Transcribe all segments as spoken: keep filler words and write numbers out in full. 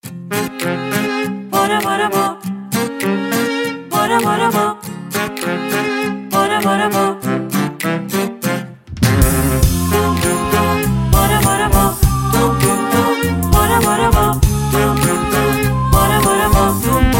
باره باره با باره باره با باره باره با باره باره با باره باره با باره باره با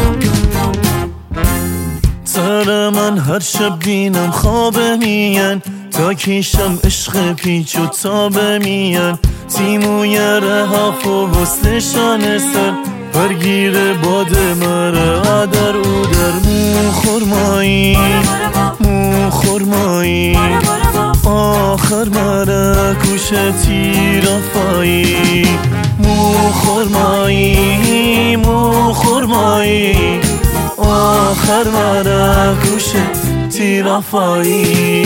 سر من هر شب بینم خوابه میان تا کیشم عشق پیچ و تابه میان تیموی رهاف و وستشان سر برگیر باد مره آدر او در مو خورمایی مو خورمایی آخر مره کوشه تیرافایی مو خورمایی مو خورمایی آخر مره کوشه تیرافایی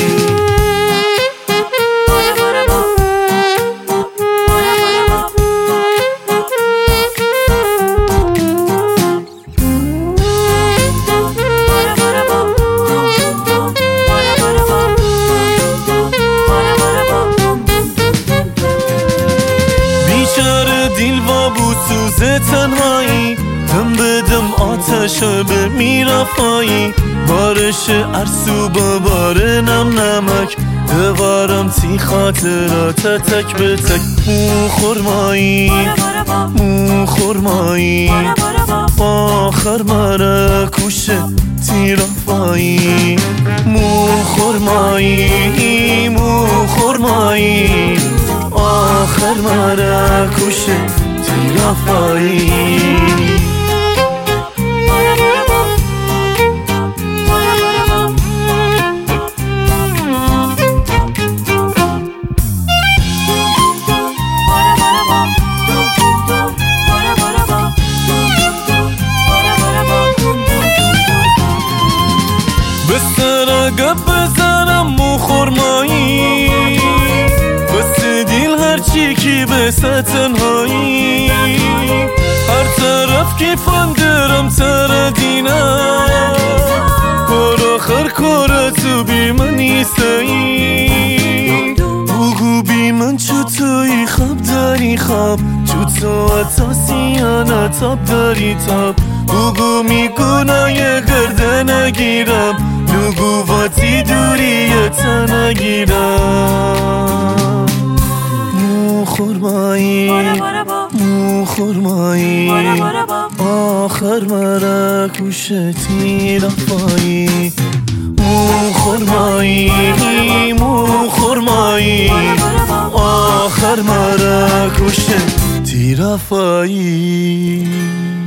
دل و بوسوز تنهایی دم به دم آتش به میرفایی بارش ارسو با بار نم نمک دوارم تی خاطرات تک به تک مو خورمایی مو خورمایی آخر مرا کوشه تیرافایی مو خورمایی مو خورمایی آخر مرا کوشه تیرافایی بسر گپ بزنم مو خورمایی بس دیل هرچی کی بسه تنهایی هر طرف که فندرم تر دینم پر آخر کار تو بی من نیستایی بگو بی من چو توی خواب داری خواب چو تو اتاسیانه تاب داری تاب بگو میگونه یه گرده نگیرم نگو واتی دوری تا نگیرم مو خورمایی مو خورمایی آخر مرا کوشه تیرافایی مو خورمایی مو خورمایی آخر مرا کوشه تیرافایی